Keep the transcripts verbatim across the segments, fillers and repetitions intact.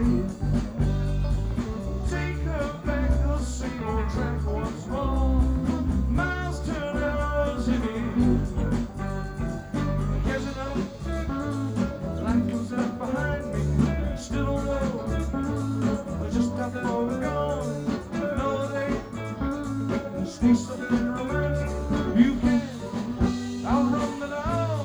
head. Take her back the same old track once more. Miles turn hours in it. Catching up, light comes out behind me. Still don't know just how far we're gone. No, they sneak something romantic. You can't outrun it all.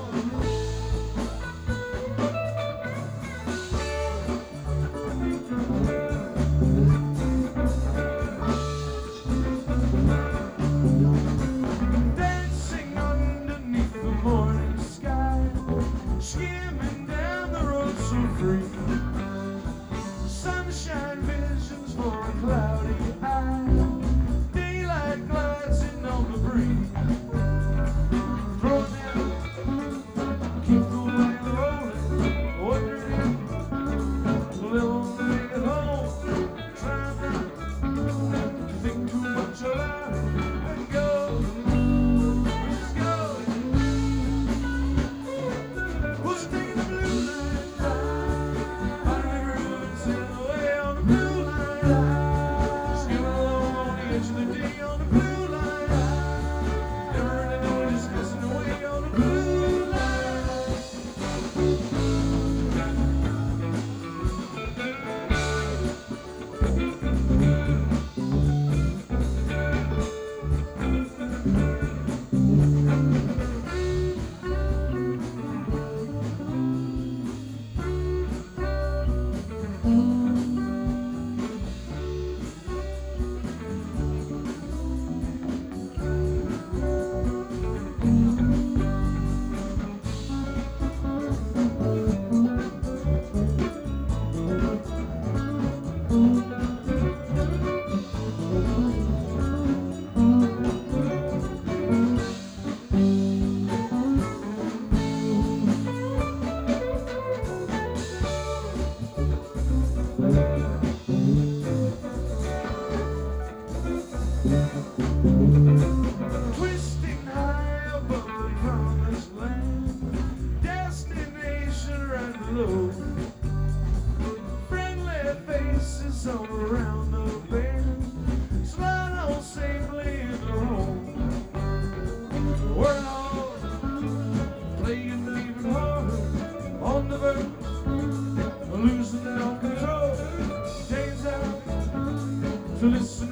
Dancing underneath the morning sky, skimming down the road so free. Sunshine visions for a cloudy eye. Daylight glides in on the breeze. Throw it down, keep the wheel rolling. Wondering if we'll ever make it home. Try not to think too much about it and go. Just go. We'll stay in the blue line ride. By the river and sail away on the blue line ride. Skimming along on the edge of the day on the blue line ride. Never really know it, just messing away on the blue line. Twisting high above the promised land, destination right below. Friendly faces all around the bend, slide on safely into home. We're all playing even harder, on the verge, losing our control. Days out to listen